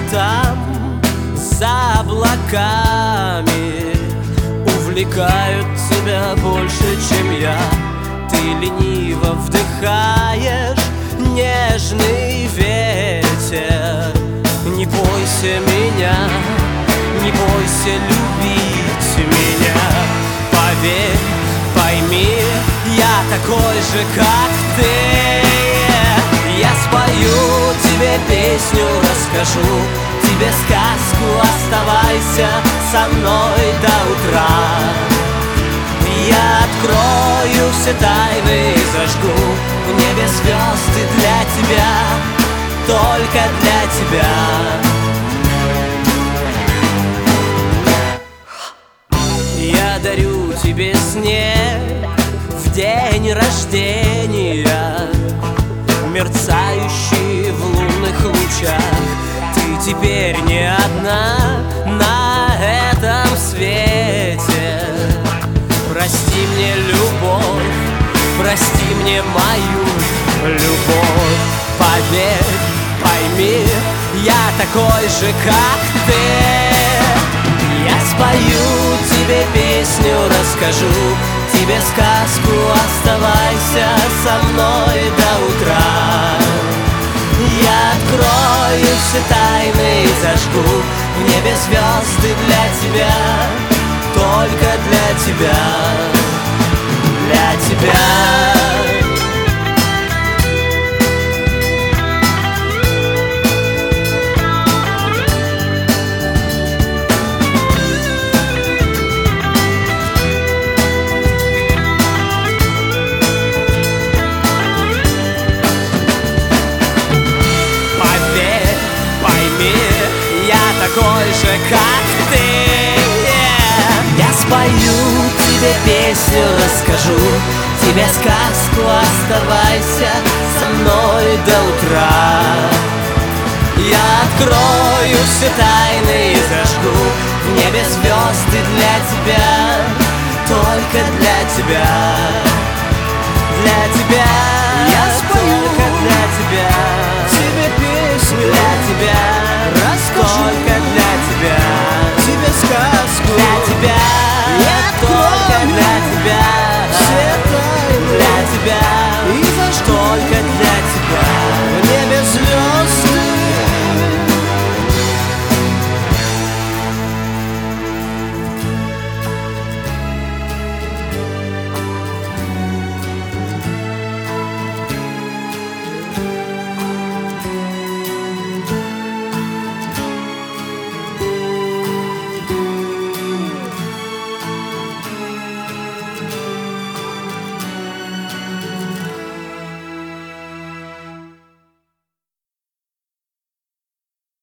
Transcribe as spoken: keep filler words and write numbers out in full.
там, за облаками, увлекают тебя больше, чем я. Ты лениво вдыхаешь нежный ветер. Не бойся меня, не бойся любить меня. Поверь, пойми, я такой же, как ты. Я спою тебе песню, расскажу тебе сказку. Оставайся со мной до утра. Я открою все тайны и зажгу в небе звезды для тебя, только для тебя. Я дарю тебе снег в день рождения, мерцающий в лунных лучах. Ты теперь не одна на этом свете. Прости мне любовь, прости мне мою любовь. Поверь, пойми, я такой же, как ты. Я спою тебе песню, расскажу тебе сказку. Оставайся со мной до утра. Я открою все тайны и зажгу в небе звезды для тебя, только для тебя, для тебя. Такой же, как ты. yeah. Я спою тебе песню, расскажу тебе сказку. Оставайся со мной до утра. Я открою все тайны и зажгу в небе звезды для тебя, только для тебя, для тебя. Я спою только для тебя тебе песню, для тебя расскажу.